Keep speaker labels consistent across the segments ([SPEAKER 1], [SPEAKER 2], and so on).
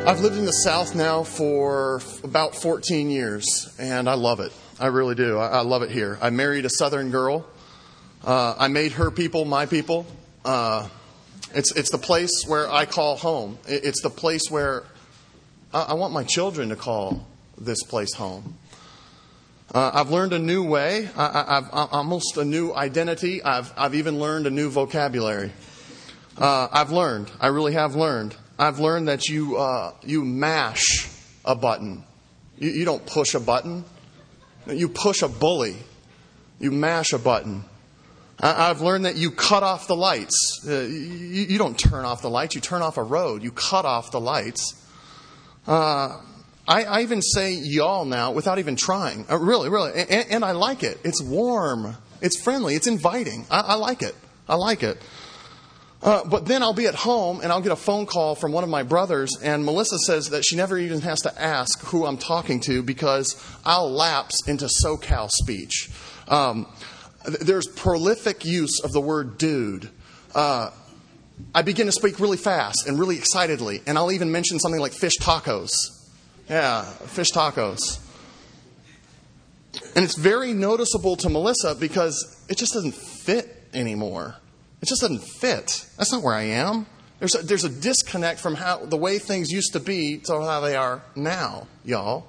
[SPEAKER 1] I've lived in the South now for about 14 years, and I love it. I really do. I love it here. I married a Southern girl. I made her people my people. It's the place where I call home. It's the place where I want my children to call this place home. I've learned a new way. I've almost a new identity. I've even learned a new vocabulary. I've learned. I really have learned. I've learned that you mash a button. You don't push a button. You push a bully. You mash a button. I've learned that you cut off the lights. You don't turn off the lights. You turn off a road. You cut off the lights. I even say y'all now without even trying. Really. And I like it. It's warm. It's friendly. It's inviting. I like it. I like it. But then I'll be at home and I'll get a phone call from one of my brothers, and Melissa says that she never even has to ask who I'm talking to because I'll lapse into SoCal speech. There's prolific use of the word dude. I begin to speak really fast and really excitedly, and I'll even mention something like fish tacos. Yeah, fish tacos. And it's very noticeable to Melissa because it just doesn't fit anymore. It just doesn't fit. That's not where I am. There's a disconnect from the way things used to be to how they are now, y'all.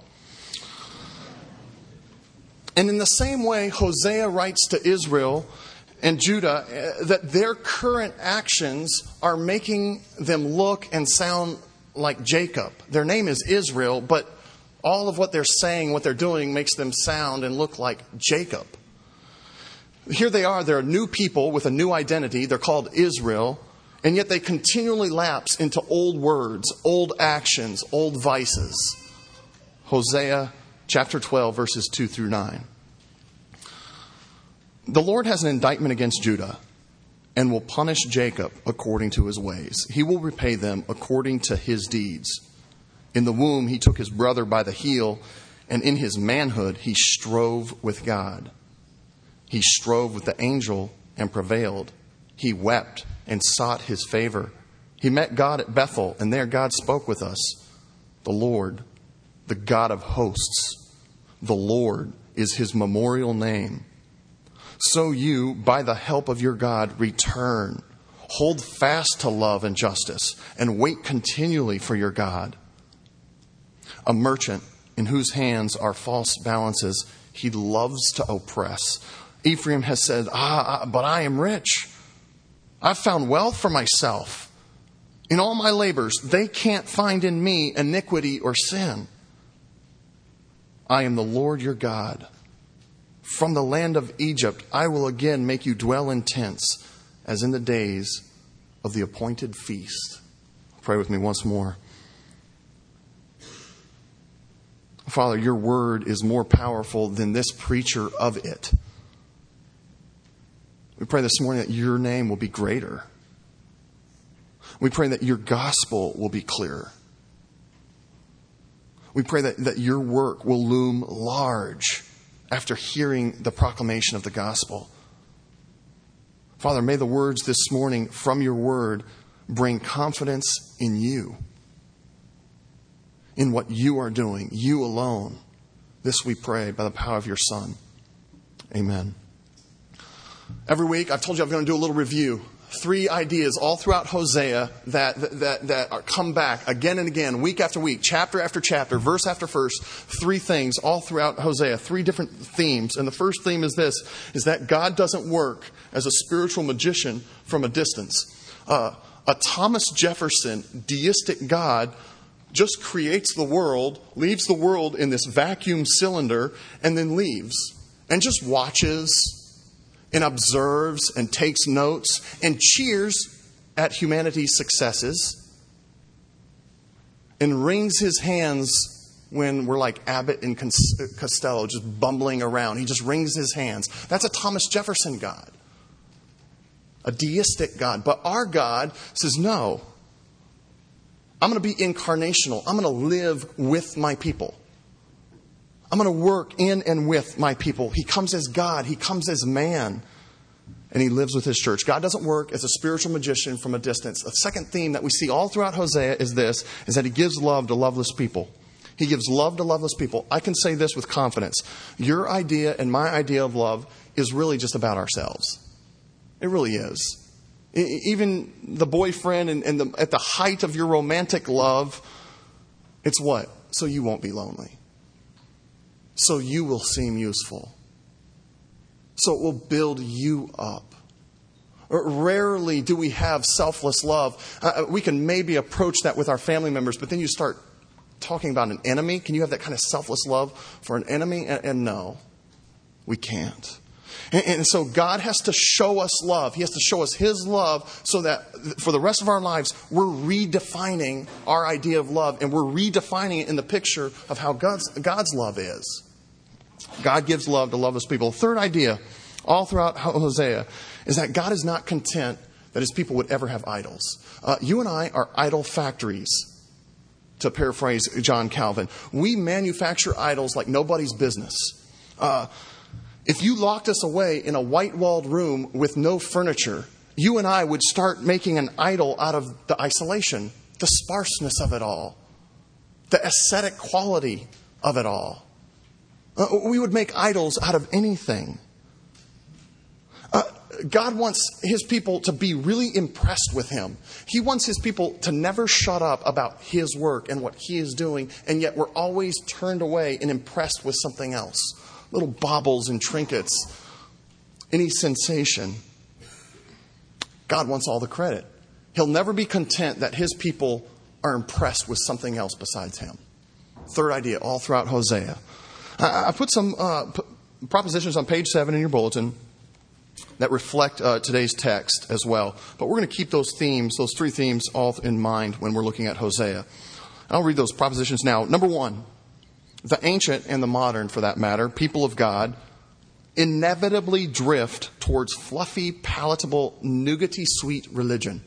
[SPEAKER 1] And in the same way, Hosea writes to Israel and Judah that their current actions are making them look and sound like Jacob. Their name is Israel, but all of what they're saying, what they're doing, makes them sound and look like Jacob. Here they are, they're a new people with a new identity. They're called Israel, and yet they continually lapse into old words, old actions, old vices. Hosea chapter 12, verses 2 through 9. The Lord has an indictment against Judah and will punish Jacob according to his ways. He will repay them according to his deeds. In the womb he took his brother by the heel, and in his manhood he strove with God. He strove with the angel and prevailed. He wept and sought his favor. He met God at Bethel, and there God spoke with us. The Lord, the God of hosts, the Lord is his memorial name. So you, by the help of your God, return. Hold fast to love and justice, and wait continually for your God. A merchant in whose hands are false balances, he loves to oppress. Ephraim has said, but I am rich. I've found wealth for myself. In all my labors, they can't find in me iniquity or sin. I am the Lord your God. From the land of Egypt, I will again make you dwell in tents, as in the days of the appointed feast. Pray with me once more. Father, your word is more powerful than this preacher of it. We pray this morning that your name will be greater. We pray that your gospel will be clearer. We pray that your work will loom large after hearing the proclamation of the gospel. Father, may the words this morning from your word bring confidence in you, in what you are doing, you alone. This we pray by the power of your Son. Amen. Every week, I've told you I'm going to do a little review. 3 ideas all throughout Hosea that come back again and again, week after week, chapter after chapter, verse after verse. 3 things all throughout Hosea, 3 different themes. And the first theme is this, is that God doesn't work as a spiritual magician from a distance. A Thomas Jefferson deistic God just creates the world, leaves the world in this vacuum cylinder, and then leaves. And just watches and observes and takes notes and cheers at humanity's successes and wrings his hands when we're like Abbott and Costello just bumbling around. He just wrings his hands. That's a Thomas Jefferson God, a deistic God. But our God says, no, I'm going to be incarnational. I'm going to live with my people. I'm going to work in and with my people. He comes as God. He comes as man. and he lives with his church. God doesn't work as a spiritual magician from a distance. The second theme that we see all throughout Hosea is that he gives love to loveless people. He gives love to loveless people. I can say this with confidence. Your idea and my idea of love is really just about ourselves. It really is. Even the boyfriend and at the height of your romantic love, it's what? So you won't be lonely. So you will seem useful. So it will build you up. Rarely do we have selfless love. We can maybe approach that with our family members, but then you start talking about an enemy. Can you have that kind of selfless love for an enemy? And no, we can't. And so God has to show us love. He has to show us his love so that for the rest of our lives, we're redefining our idea of love, and we're redefining it in the picture of how God's love is. God gives love to loveless people. The third idea, all throughout Hosea, is that God is not content that his people would ever have idols. You and I are idol factories, to paraphrase John Calvin. We manufacture idols like nobody's business. If you locked us away in a white-walled room with no furniture, you and I would start making an idol out of the isolation, the sparseness of it all, the ascetic quality of it all. We would make idols out of anything. God wants his people to be really impressed with him. He wants his people to never shut up about his work and what he is doing, and yet we're always turned away and impressed with something else. Little baubles and trinkets, any sensation. God wants all the credit. He'll never be content that his people are impressed with something else besides him. Third idea, all throughout Hosea. I put some propositions on page 7 in your bulletin that reflect today's text as well. But we're going to keep those themes, those three themes, all in mind when we're looking at Hosea. I'll read those propositions now. Number 1, the ancient and the modern, for that matter, people of God inevitably drift towards fluffy, palatable, nougaty sweet religion.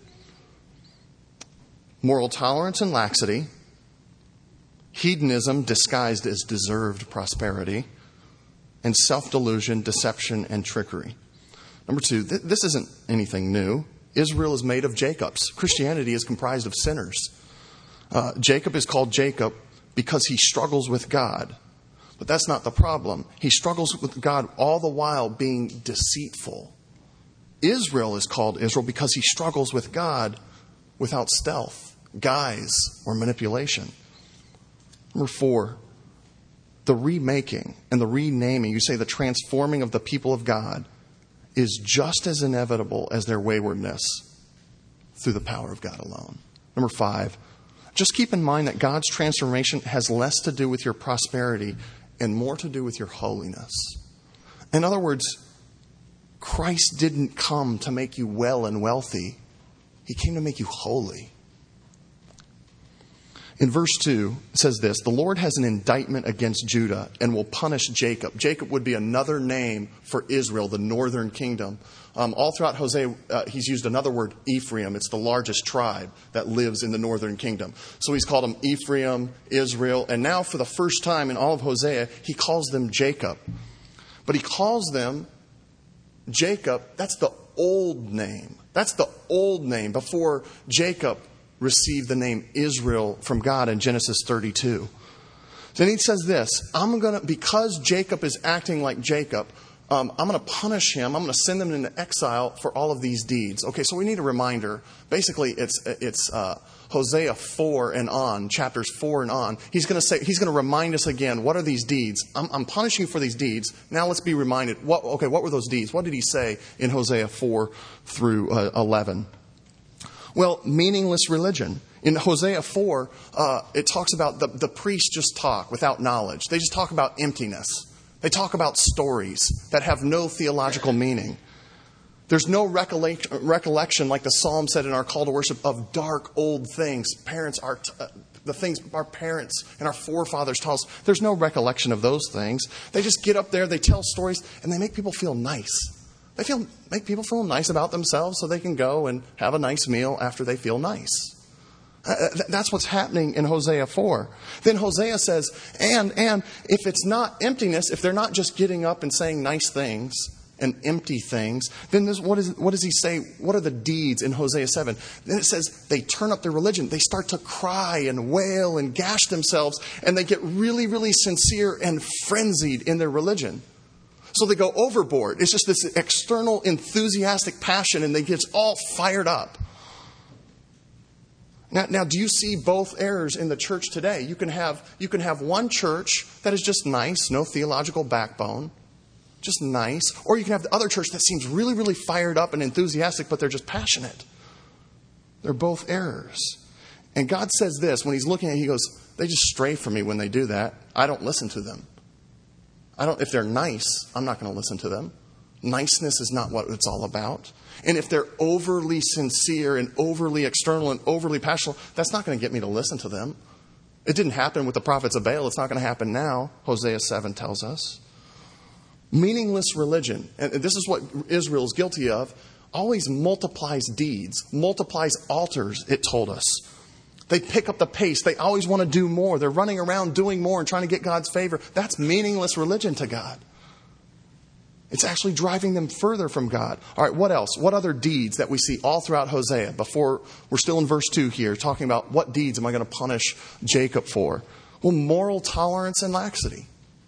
[SPEAKER 1] Moral tolerance and laxity, hedonism disguised as deserved prosperity, and self-delusion, deception, and trickery. Number 2, this isn't anything new. Israel is made of Jacobs. Christianity is comprised of sinners. Jacob is called Jacob because he struggles with God. But that's not the problem. He struggles with God all the while being deceitful. Israel is called Israel because he struggles with God without stealth, guise, or manipulation. Number 4, the remaking and the renaming, you say the transforming of the people of God, is just as inevitable as their waywardness through the power of God alone. Number 5, just keep in mind that God's transformation has less to do with your prosperity and more to do with your holiness. In other words, Christ didn't come to make you well and wealthy. He came to make you holy. In verse 2, it says this: the Lord has an indictment against Judah and will punish Jacob. Jacob would be another name for Israel, the northern kingdom. All throughout Hosea, he's used another word, Ephraim. It's the largest tribe that lives in the northern kingdom. So he's called them Ephraim, Israel, and now for the first time in all of Hosea, he calls them Jacob. But he calls them Jacob. That's the old name. That's the old name before Jacob received the name Israel from God in Genesis 32. Then he says this: because Jacob is acting like Jacob, I'm going to punish him. I'm going to send them into exile for all of these deeds. Okay, so we need a reminder. Basically, it's Hosea 4 and on, chapters 4 and on. He's going to remind us again, what are these deeds? I'm punishing you for these deeds. Now let's be reminded. What were those deeds? What did he say in Hosea 4 through 11? Well, meaningless religion. In Hosea 4, it talks about the priests just talk without knowledge. They just talk about emptiness. They talk about stories that have no theological meaning. There's no recollection, like the psalm said in our call to worship, of dark old things. The things our parents and our forefathers tell us. There's no recollection of those things. They just get up there, they tell stories, and they make people feel nice. Make people feel nice about themselves so they can go and have a nice meal after they feel nice. That's what's happening in Hosea 4. Then Hosea says, and if it's not emptiness, if they're not just getting up and saying nice things, and empty things. Then what does he say? What are the deeds in Hosea 7? Then it says they turn up their religion. They start to cry and wail and gash themselves, and they get really, really sincere and frenzied in their religion. So they go overboard. It's just this external enthusiastic passion, and they get all fired up. Now, do you see both errors in the church today? You can have one church that is just nice, no theological backbone, just nice. Or you can have the other church that seems really, really fired up and enthusiastic, but they're just passionate. They're both errors. And God says this, when he's looking at it, he goes, they just stray from me when they do that. I don't listen to them. If they're nice, I'm not going to listen to them. Niceness is not what it's all about. And if they're overly sincere and overly external and overly passionate, that's not going to get me to listen to them. It didn't happen with the prophets of Baal. It's not going to happen now, Hosea 7 tells us. Meaningless religion, and this is what Israel is guilty of, always multiplies deeds, multiplies altars, it told us. They pick up the pace. They always want to do more. They're running around doing more and trying to get God's favor. That's meaningless religion to God. It's actually driving them further from God. All right, what else? What other deeds that we see all throughout Hosea? Before, we're still in verse 2 here, talking about what deeds am I going to punish Jacob for? Well, moral tolerance and laxity.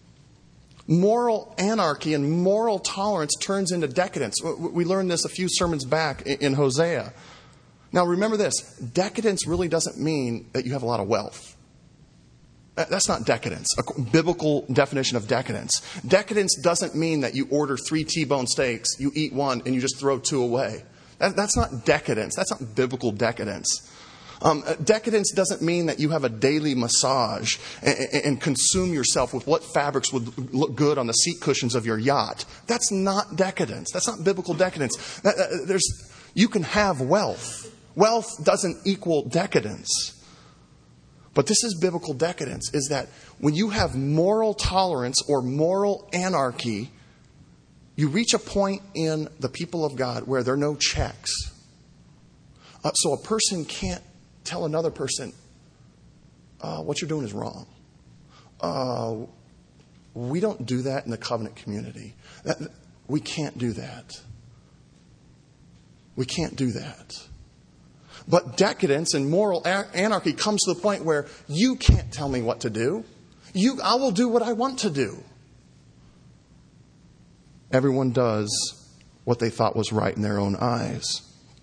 [SPEAKER 1] Moral anarchy and moral tolerance turns into decadence. We learned this a few sermons back in Hosea. Now, remember this. Decadence really doesn't mean that you have a lot of wealth. That's not decadence, a biblical definition of decadence. Decadence doesn't mean that you order 3 T-bone steaks, you eat one, and you just throw 2 away. That's not decadence. That's not biblical decadence. Decadence doesn't mean that you have a daily massage and consume yourself with what fabrics would look good on the seat cushions of your yacht. That's not decadence. That's not biblical decadence. You can have wealth. Wealth doesn't equal decadence. But this is biblical decadence, is that when you have moral tolerance or moral anarchy, you reach a point in the people of God where there are no checks. So a person can't tell another person, what you're doing is wrong. We don't do that in the covenant community. We can't do that. We can't do that. But decadence and moral anarchy comes to the point where you can't tell me what to do. I will do what I want to do. Everyone does what they thought was right in their own eyes.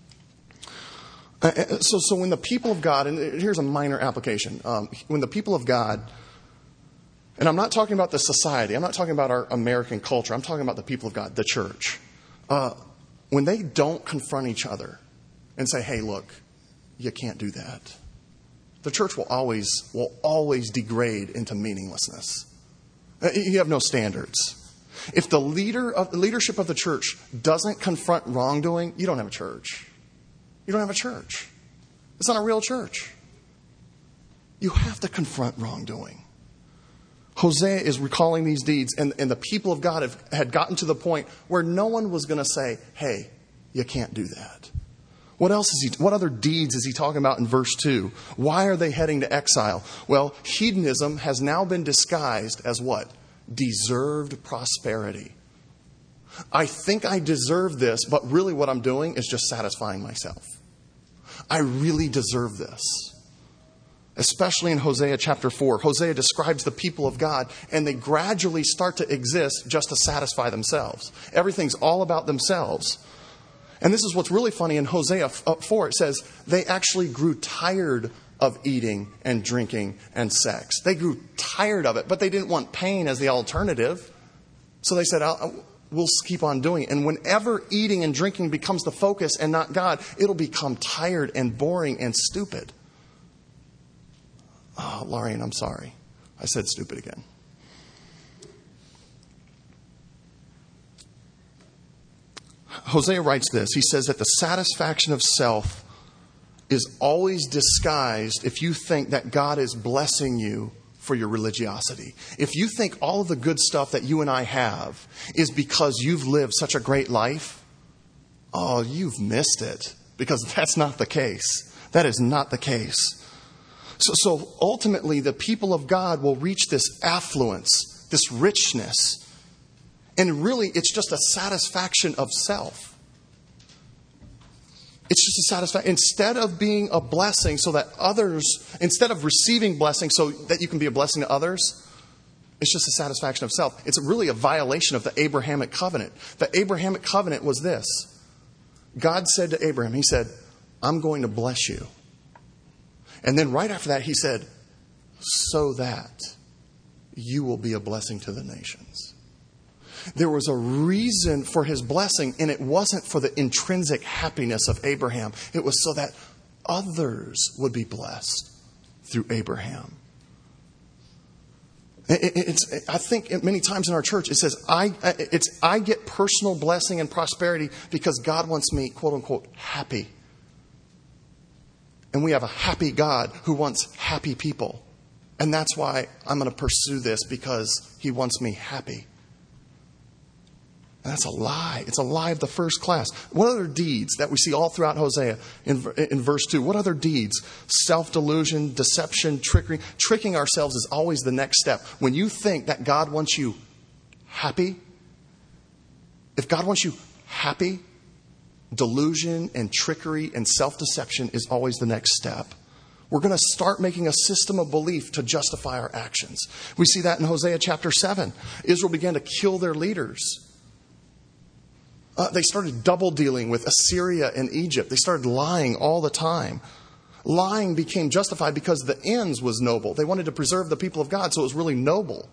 [SPEAKER 1] So when the people of God, and here's a minor application. When the people of God, and I'm not talking about the society, I'm not talking about our American culture, I'm talking about the people of God, the church. When they don't confront each other and say, hey, look, you can't do that. The church will always degrade into meaninglessness. You have no standards. If the leadership of the church doesn't confront wrongdoing, you don't have a church. You don't have a church. It's not a real church. You have to confront wrongdoing. Hosea is recalling these deeds, and the people of God had gotten to the point where no one was going to say, hey, you can't do that. What other deeds is he talking about in verse 2? Why are they heading to exile? Well, hedonism has now been disguised as what? Deserved prosperity. I think I deserve this, but really what I'm doing is just satisfying myself. I really deserve this. Especially in Hosea chapter 4. Hosea describes the people of God, and they gradually start to exist just to satisfy themselves. Everything's all about themselves. And this is what's really funny in Hosea 4. It says they actually grew tired of eating and drinking and sex. They grew tired of it, but they didn't want pain as the alternative. So they said, we'll keep on doing it. And whenever eating and drinking becomes the focus and not God, it'll become tired and boring and stupid. Oh, Lorian, I'm sorry. I said stupid again. Hosea writes this. He says that the satisfaction of self is always disguised if you think that God is blessing you for your religiosity. If you think all of the good stuff that you and I have is because you've lived such a great life, oh, you've missed it. Because that's not the case. That is not the case. So ultimately, the people of God will reach this affluence, this richness. And really, it's just a satisfaction of self. It's just a satisfaction. Instead of being a blessing so that others, instead of receiving blessing so that you can be a blessing to others, it's just a satisfaction of self. It's really a violation of the Abrahamic covenant. The Abrahamic covenant was this. God said to Abraham, he said, I'm going to bless you. And then right after that, he said, so that you will be a blessing to the nations. There was a reason for his blessing, and it wasn't for the intrinsic happiness of Abraham. It was so that others would be blessed through Abraham. I think many times in our church it says, I get personal blessing and prosperity because God wants me, quote unquote, happy. And we have a happy God who wants happy people. And that's why I'm going to pursue this, because he wants me happy. And that's a lie. It's a lie of the first class. What other deeds that we see all throughout Hosea in verse 2? What other deeds? Self-delusion, deception, trickery. Tricking ourselves is always the next step. When you think that God wants you happy, if God wants you happy, delusion and trickery and self-deception is always the next step. We're going to start making a system of belief to justify our actions. We see that in Hosea chapter 7. Israel began to kill their leaders. They started double dealing with Assyria and Egypt. They started lying all the time. Lying became justified because the ends was noble. They wanted to preserve the people of God, so it was really noble.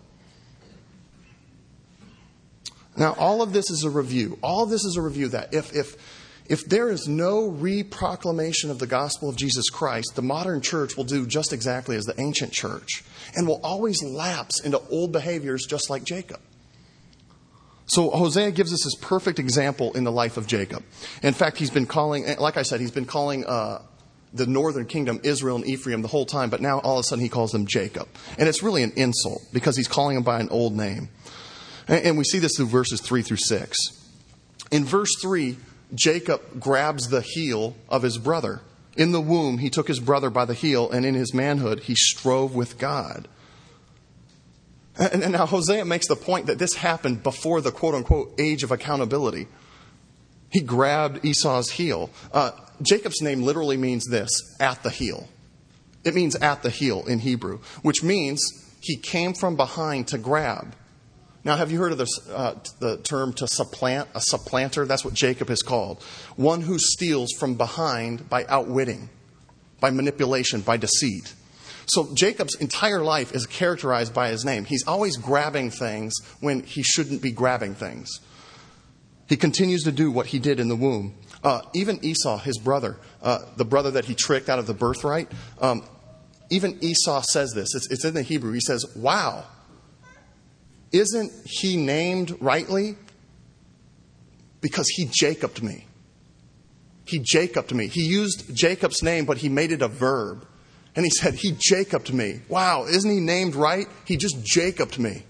[SPEAKER 1] Now, all of this is a review. All of this is a review that if there is no reproclamation of the gospel of Jesus Christ, the modern church will do just exactly as the ancient church and will always lapse into old behaviors just like Jacob. So Hosea gives us this perfect example in the life of Jacob. In fact, he's been calling, like I said, he's been calling the northern kingdom Israel and Ephraim the whole time, but now all of a sudden he calls them Jacob. And it's really an insult because he's calling them by an old name. And we see this through verses 3 through 6. In verse 3, Jacob grabs the heel of his brother. In the womb, he took his brother by the heel, and in his manhood, he strove with God. And now Hosea makes the point that this happened before the quote-unquote age of accountability. He grabbed Esau's heel. Jacob's name literally means this, at the heel. It means at the heel in Hebrew, which means he came from behind to grab. Now, have you heard of the term to supplant? A supplanter, that's what Jacob is called. One who steals from behind by outwitting, by manipulation, by deceit. So Jacob's entire life is characterized by his name. He's always grabbing things when he shouldn't be grabbing things. He continues to do what he did in the womb. Even Esau, his brother, the brother that he tricked out of the birthright, even Esau says this. It's in the Hebrew. He says, wow, isn't he named rightly? Because he Jacobed me. He Jacobed me. He used Jacob's name, but he made it a verb. And he said, he Jacobed me. Wow, isn't he named right? He just Jacobed me.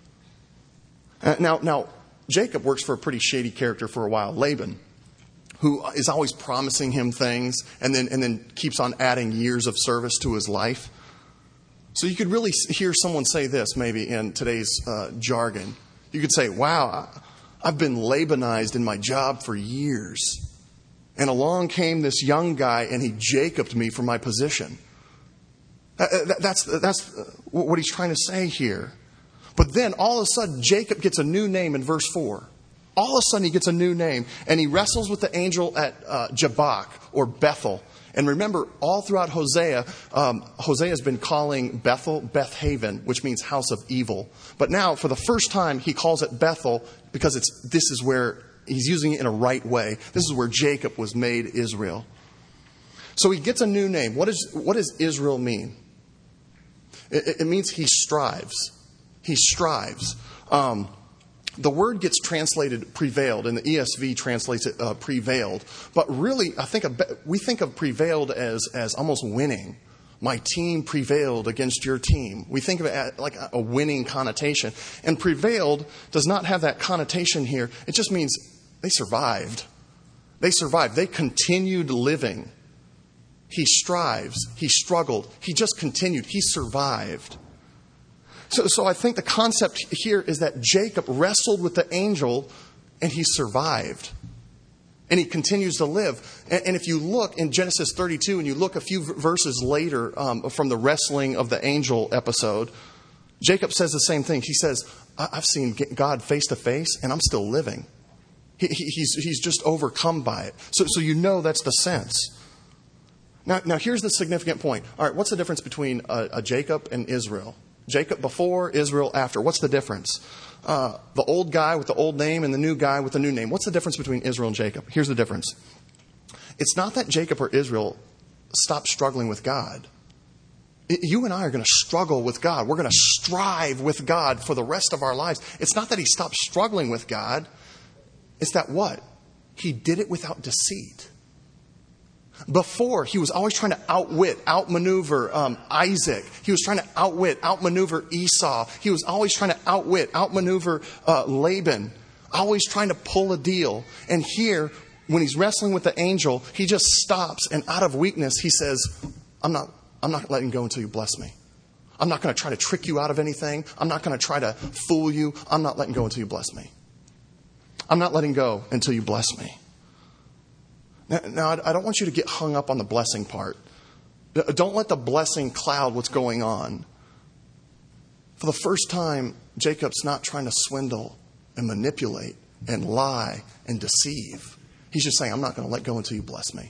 [SPEAKER 1] Now, Jacob works for a pretty shady character for a while, Laban, who is always promising him things and then keeps on adding years of service to his life. So you could really hear someone say this maybe in today's jargon. You could say, wow, I've been Labanized in my job for years. And along came this young guy and he Jacobed me for my position. That's what he's trying to say here. But then all of a sudden, Jacob gets a new name in verse 4. All of a sudden, he gets a new name. And he wrestles with the angel at Jabbok or Bethel. And remember, all throughout Hosea, Hosea has been calling Bethel Beth-Haven, which means house of evil. But now, for the first time, he calls it Bethel because this is where he's using it in a right way. This is where Jacob was made Israel. So he gets a new name. What does Israel mean? It means he strives. He strives. The word gets translated prevailed, and the ESV translates it prevailed. But really, we think of prevailed as almost winning. My team prevailed against your team. We think of it as like a winning connotation. And prevailed does not have that connotation here. It just means they survived. They survived. They continued living. He strives. He struggled. He just continued. He survived. So I think the concept here is that Jacob wrestled with the angel and he survived. And he continues to live. And if you look in Genesis 32 and you look a few verses later from the wrestling of the angel episode, Jacob says the same thing. He says, I've seen God face to face and I'm still living. He's just overcome by it. So you know that's the sense. Now here's the significant point. All right, what's the difference between a Jacob and Israel? Jacob before, Israel after. What's the difference? The old guy with the old name and the new guy with the new name. What's the difference between Israel and Jacob? Here's the difference. It's not that Jacob or Israel stopped struggling with God. You and I are going to struggle with God. We're going to strive with God for the rest of our lives. It's not that he stopped struggling with God. It's that what? He did it without deceit. Before, he was always trying to outmaneuver Isaac. He was trying to outmaneuver Esau. He was always trying to outmaneuver Laban. Always trying to pull a deal. And here, when he's wrestling with the angel, he just stops and out of weakness, he says, I'm not letting go until you bless me. I'm not going to try to trick you out of anything. I'm not going to try to fool you. I'm not letting go until you bless me. I'm not letting go until you bless me. Now, I don't want you to get hung up on the blessing part. Don't let the blessing cloud what's going on. For the first time, Jacob's not trying to swindle and manipulate and lie and deceive. He's just saying, I'm not going to let go until you bless me.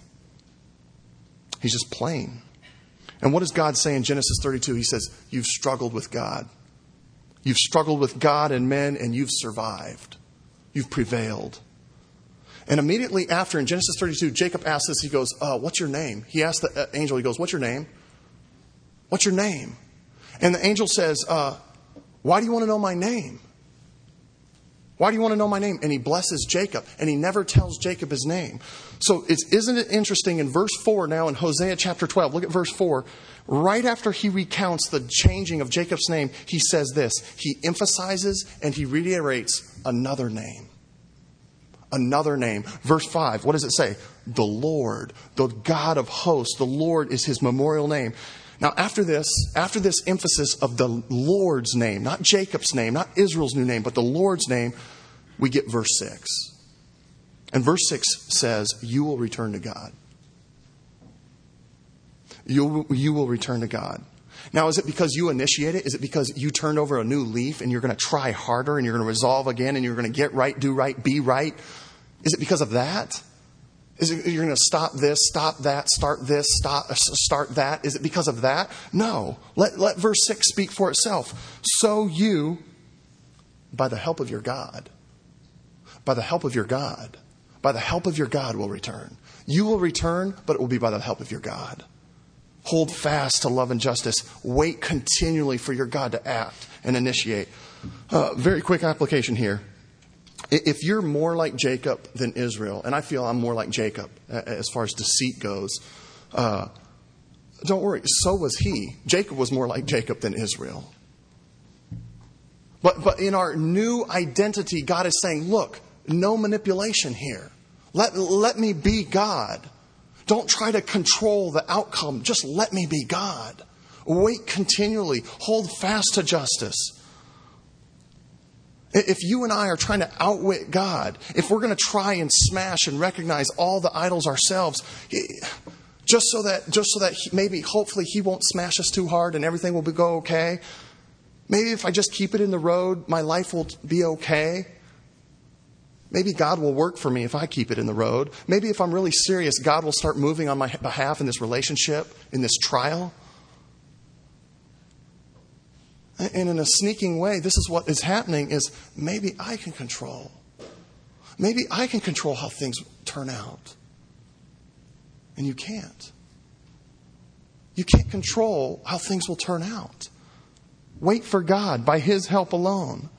[SPEAKER 1] He's just plain. And what does God say in Genesis 32? He says, you've struggled with God. You've struggled with God and men, and you've survived. You've prevailed. And immediately after, in Genesis 32, Jacob asks this. He goes, what's your name? He asks the angel, he goes, what's your name? What's your name? And the angel says, why do you want to know my name? Why do you want to know my name? And he blesses Jacob. And he never tells Jacob his name. So isn't it interesting in verse 4 now in Hosea chapter 12. Look at verse 4. Right after he recounts the changing of Jacob's name, he says this. He emphasizes and he reiterates another name. Another name. Verse 5, what does it say? The Lord, the God of hosts. The Lord is his memorial name. Now, after this emphasis of the Lord's name, not Jacob's name, not Israel's new name, but the Lord's name, we get verse 6. And verse 6 says, you will return to God. You will return to God. Now, is it because you initiate it? Is it because you turned over a new leaf and you're going to try harder and you're going to resolve again and you're going to get right, do right, be right? Is it because of that? Is it you're going to stop this, stop that, start this, start that? Is it because of that? No. Let verse 6 speak for itself. So you, by the help of your God, will return. You will return, but it will be by the help of your God. Hold fast to love and justice. Wait continually for your God to act and initiate. Very quick application here. If you're more like Jacob than Israel, and I feel I'm more like Jacob as far as deceit goes, don't worry. So was he. Jacob was more like Jacob than Israel. But in our new identity, God is saying, look, no manipulation here. Let me be God. Don't try to control the outcome. Just let me be God. Wait continually. Hold fast to justice. If you and I are trying to outwit God, if we're going to try and smash and recognize all the idols ourselves, just so that maybe, hopefully, he won't smash us too hard and everything will go okay. Maybe if I just keep it in the road, my life will be okay. Maybe God will work for me if I keep it in the road. Maybe if I'm really serious, God will start moving on my behalf in this relationship, in this trial. And in a sneaking way, this is what is happening is maybe I can control. Maybe I can control how things turn out. And you can't. You can't control how things will turn out. Wait for God by his help alone.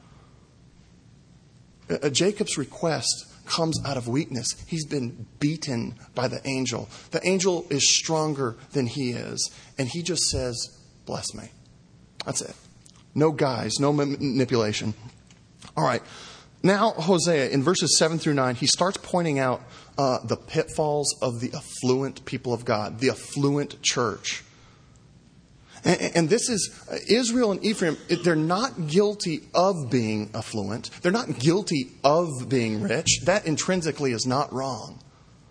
[SPEAKER 1] Jacob's request comes out of weakness. He's been beaten by the angel. The angel is stronger than he is. And he just says, bless me. That's it. No guise, no manipulation. All right. Now, Hosea, in verses 7 through 9, he starts pointing out the pitfalls of the affluent people of God, the affluent church. And this is Israel and Ephraim. They're not guilty of being affluent. They're not guilty of being rich. That intrinsically is not wrong.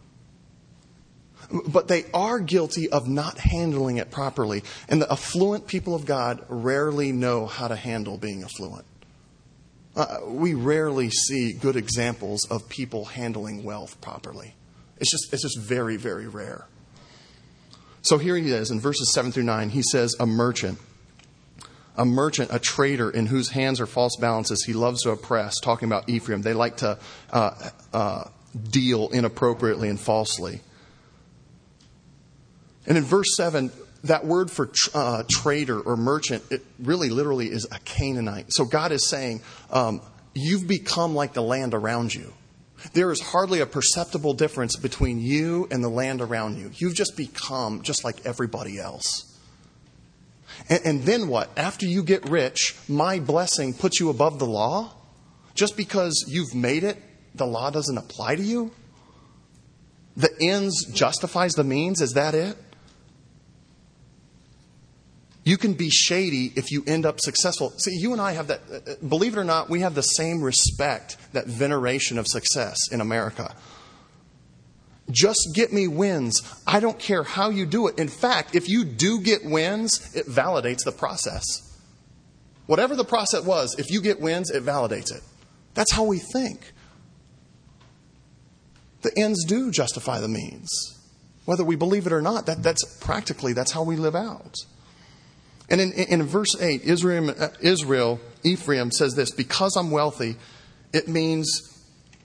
[SPEAKER 1] But they are guilty of not handling it properly. And the affluent people of God rarely know how to handle being affluent. We rarely see good examples of people handling wealth properly. It's just very, very rare. So here he is in verses 7 through 9. He says, a merchant, a trader in whose hands are false balances. He loves to oppress, talking about Ephraim. They like to deal inappropriately and falsely. And in verse 7, that word for trader or merchant, it really literally is a Canaanite. So God is saying, you've become like the land around you. There is hardly a perceptible difference between you and the land around you. You've just become just like everybody else. And then what? After you get rich, my blessing puts you above the law? Just because you've made it, the law doesn't apply to you? The ends justifies the means? Is that it? You can be shady if you end up successful. See, you and I have that, believe it or not, we have the same respect, that veneration of success in America. Just get me wins. I don't care how you do it. In fact, if you do get wins, it validates the process. Whatever the process was, if you get wins, it validates it. That's how we think. The ends do justify the means. Whether we believe it or not, that's how we live out. And in verse 8, Ephraim says this, because I'm wealthy, it means,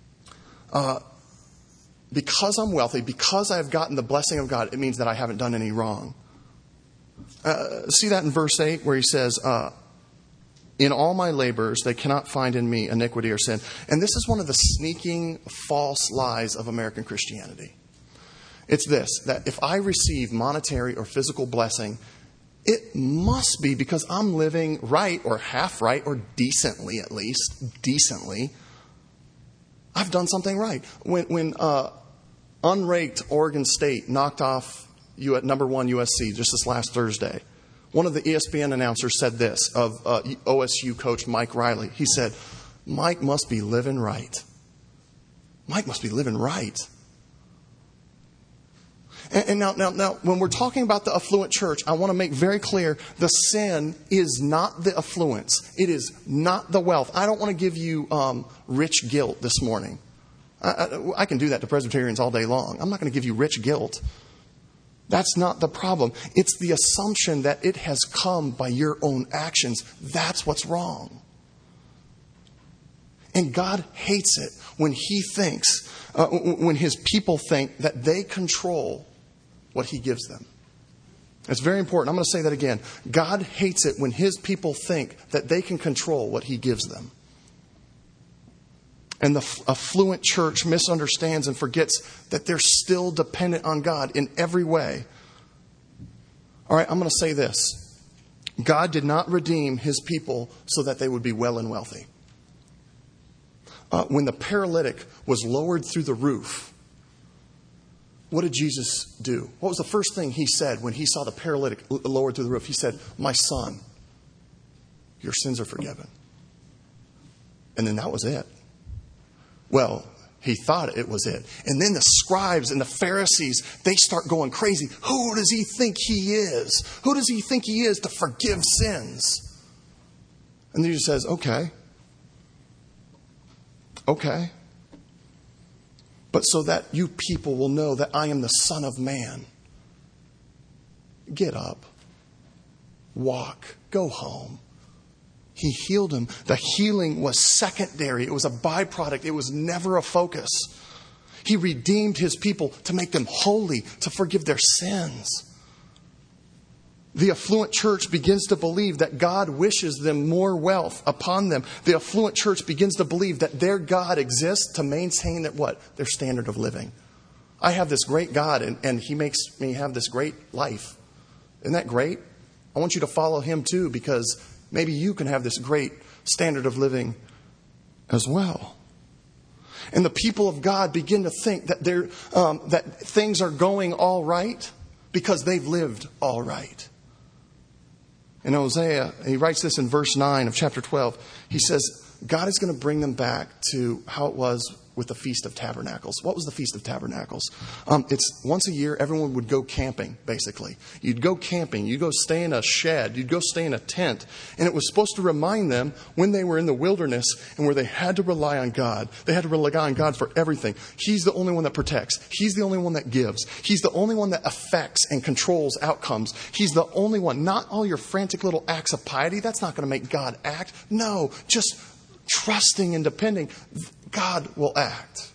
[SPEAKER 1] because I'm wealthy, because I've gotten the blessing of God, it means that I haven't done any wrong. See that in verse 8 where he says, in all my labors, they cannot find in me iniquity or sin. And this is one of the sneaking false lies of American Christianity. It's this, that if I receive monetary or physical blessing, it must be because I'm living right or half right or decently, at least, decently. I've done something right. When unranked Oregon State knocked off number 1 USC just this last Thursday, one of the ESPN announcers said this of OSU coach Mike Riley. He said, Mike must be living right. Mike must be living right. And now, when we're talking about the affluent church, I want to make very clear, the sin is not the affluence. It is not the wealth. I don't want to give you rich guilt this morning. I can do that to Presbyterians all day long. I'm not going to give you rich guilt. That's not the problem. It's the assumption that it has come by your own actions. That's what's wrong. And God hates it when He thinks, when His people think that they control what He gives them. It's very important. I'm going to say that again. God hates it when His people think that they can control what He gives them. And the affluent church misunderstands and forgets that they're still dependent on God in every way. All right, I'm going to say this. God did not redeem His people so that they would be well and wealthy. When the paralytic was lowered through the roof, what did Jesus do? What was the first thing He said when He saw the paralytic lowered through the roof? He said, my son, your sins are forgiven. And then that was it. Well, he thought it was it. And then the scribes and the Pharisees, they start going crazy. Who does he think he is? Who does he think he is to forgive sins? And Jesus says, okay. But so that you people will know that I am the Son of Man. Get up. Walk. Go home. He healed him. The healing was secondary. It was a byproduct. It was never a focus. He redeemed His people to make them holy, to forgive their sins. The affluent church begins to believe that God wishes them more wealth upon them. The affluent church begins to believe that their God exists to maintain their standard of living. I have this great God and He makes me have this great life. Isn't that great? I want you to follow Him too, because maybe you can have this great standard of living as well. And the people of God begin to think that that things are going all right because they've lived all right. In Hosea, he writes this in verse 9 of chapter 12. He says, God is going to bring them back to how it was with the Feast of Tabernacles. What was the Feast of Tabernacles? It's once a year, everyone would go camping, basically. You'd go camping. You'd go stay in a shed. You'd go stay in a tent. And it was supposed to remind them when they were in the wilderness and where they had to rely on God. They had to rely on God for everything. He's the only one that protects. He's the only one that gives. He's the only one that affects and controls outcomes. He's the only one. Not all your frantic little acts of piety. That's not going to make God act. No, just trusting and depending. God will act.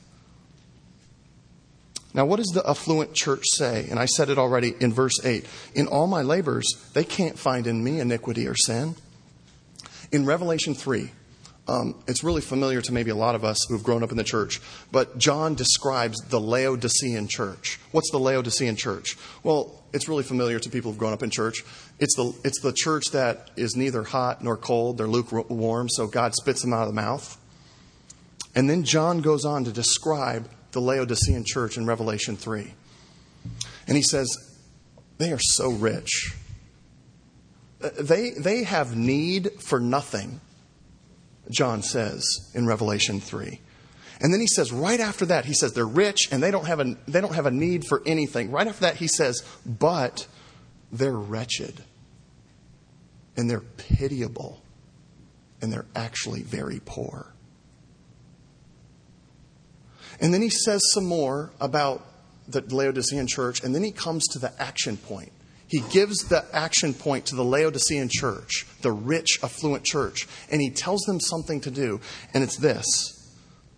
[SPEAKER 1] Now, what does the affluent church say? And I said it already in verse 8. In all my labors, they can't find in me iniquity or sin. In Revelation 3, it's really familiar to maybe a lot of us who've grown up in the church, but John describes the Laodicean church. What's the Laodicean church? Well, it's really familiar to people who've grown up in church. It's the church that is neither hot nor cold. They're lukewarm, so God spits them out of the mouth. And then John goes on to describe the Laodicean church in Revelation 3. And he says, they are so rich. They have need for nothing, John says in Revelation 3. And then he says, right after that, he says they're rich and they don't have a need for anything. Right after that, he says, but they're wretched and they're pitiable and they're actually very poor. And then he says some more about the Laodicean church, and then he comes to the action point. He gives the action point to the Laodicean church, the rich, affluent church, and he tells them something to do, and it's this.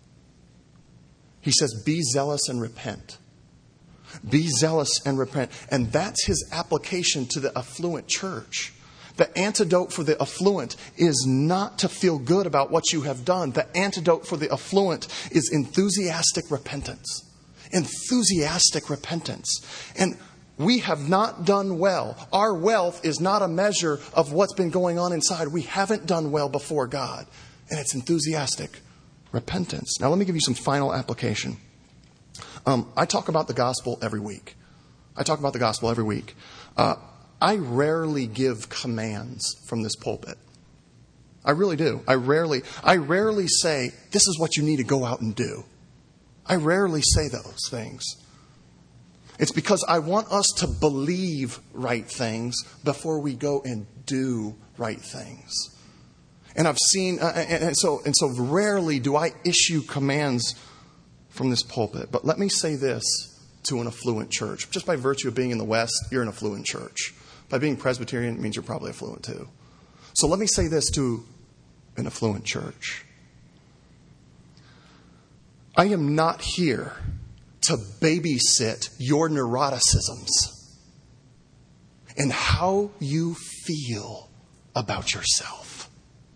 [SPEAKER 1] He says, be zealous and repent. Be zealous and repent. And that's his application to the affluent church. The antidote for the affluent is not to feel good about what you have done. The antidote for the affluent is enthusiastic repentance. Enthusiastic repentance. And we have not done well. Our wealth is not a measure of what's been going on inside. We haven't done well before God. And it's enthusiastic repentance. Now, let me give you some final application. I talk about the gospel every week. I rarely give commands from this pulpit. I really do. I rarely say, this is what you need to go out and do. I rarely say those things. It's because I want us to believe right things before we go and do right things. And I've seen, and so rarely do I issue commands from this pulpit. But let me say this to an affluent church. Just by virtue of being in the West, you're an affluent church. By being Presbyterian, it means you're probably affluent too. So let me say this to an affluent church. I am not here to babysit your neuroticisms and how you feel about yourself.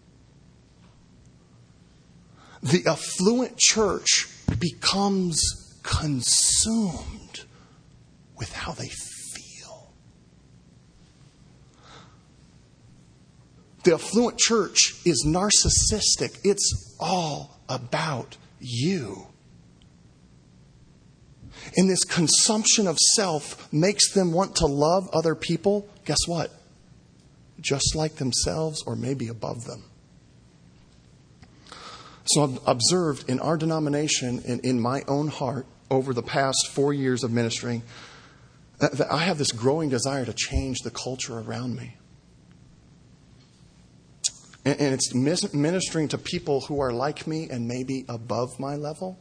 [SPEAKER 1] The affluent church becomes consumed with how they feel. The affluent church is narcissistic. It's all about you. And this consumption of self makes them want to love other people. Guess what? Just like themselves or maybe above them. So I've observed in our denomination and in my own heart over the past 4 years of ministering that I have this growing desire to change the culture around me. And it's ministering to people who are like me and maybe above my level.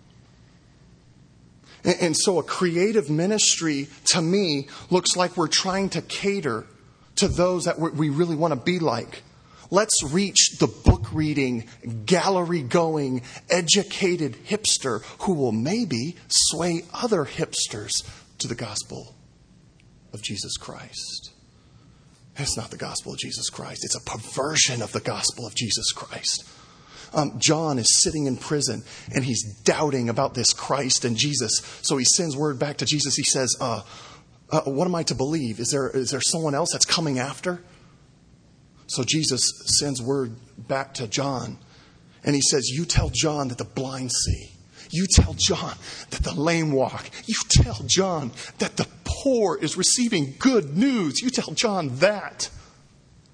[SPEAKER 1] And so a creative ministry to me looks like we're trying to cater to those that we really want to be like. Let's reach the book-reading, gallery-going, educated hipster who will maybe sway other hipsters to the gospel of Jesus Christ. It's not the gospel of Jesus Christ. It's a perversion of the gospel of Jesus Christ. John is sitting in prison and he's doubting about this Christ and Jesus. So he sends word back to Jesus. He says, what am I to believe? Is there someone else that's coming after? So Jesus sends word back to John and he says, you tell John that the blind see. You tell John that the lame walk. You tell John that the poor is receiving good news. You tell John that.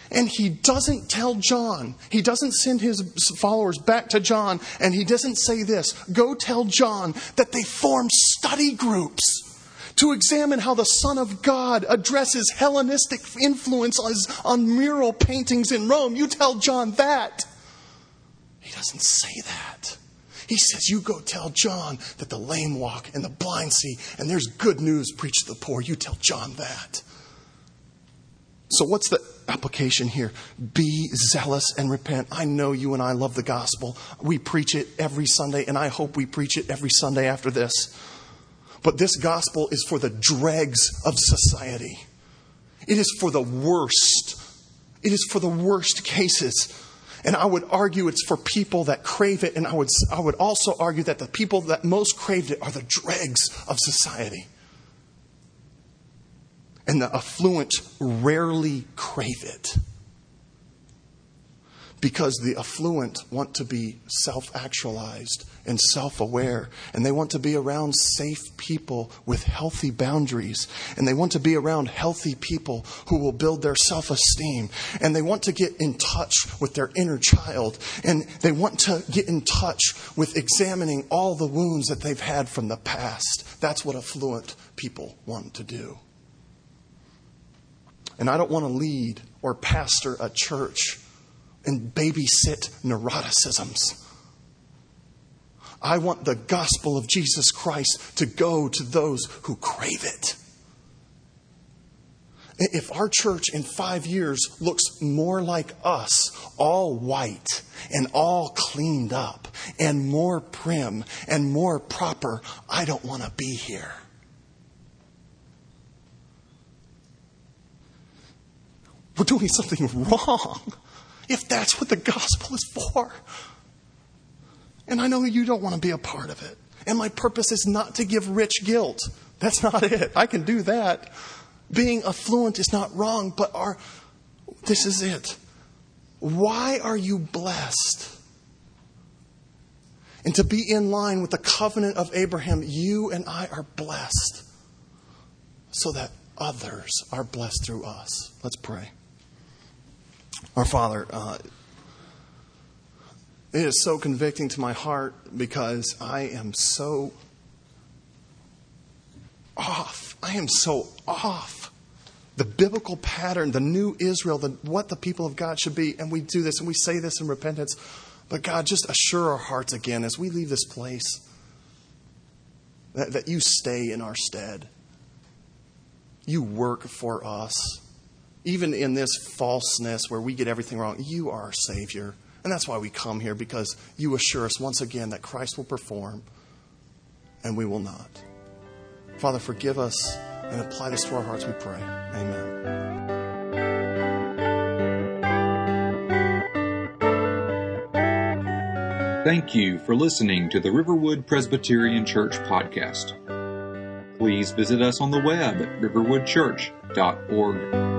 [SPEAKER 1] And he doesn't tell John. He doesn't send his followers back to John. And he doesn't say this, go tell John that they form study groups to examine how the Son of God addresses Hellenistic influences on mural paintings in Rome. You tell John that. He doesn't say that. He says, you go tell John that the lame walk and the blind see, and there's good news preached to the poor. You tell John that. So what's the application here? Be zealous and repent. I know you and I love the gospel. We preach it every Sunday, and I hope we preach it every Sunday after this. But this gospel is for the dregs of society. It is for the worst. It is for the worst cases. And I would argue it's for people that crave it. And I would also argue that the people that most craved it are the dregs of society. And the affluent rarely crave it. Because the affluent want to be self-actualized and self-aware. And they want to be around safe people with healthy boundaries. And they want to be around healthy people who will build their self-esteem. And they want to get in touch with their inner child. And they want to get in touch with examining all the wounds that they've had from the past. That's what affluent people want to do. And I don't want to lead or pastor a church and babysit neuroticisms. I want the gospel of Jesus Christ to go to those who crave it. If our church in 5 years looks more like us, all white and all cleaned up and more prim and more proper, I don't want to be here. We're doing something wrong if that's what the gospel is for. And I know you don't want to be a part of it. And my purpose is not to give rich guilt. That's not it. I can do that. Being affluent is not wrong, but this is it. Why are you blessed? And to be in line with the covenant of Abraham, you and I are blessed so that others are blessed through us. Let's pray. Our Father, it is so convicting to my heart because I am so off. I am so off. The biblical pattern, the new Israel, what the people of God should be. And we do this and we say this in repentance. But God, just assure our hearts again as we leave this place that you stay in our stead. You work for us. Even in this falseness where we get everything wrong, you are our Savior. And that's why we come here, because you assure us once again that Christ will perform and we will not. Father, forgive us and apply this to our hearts, we pray. Amen.
[SPEAKER 2] Thank you for listening to the Riverwood Presbyterian Church podcast. Please visit us on the web at riverwoodchurch.org.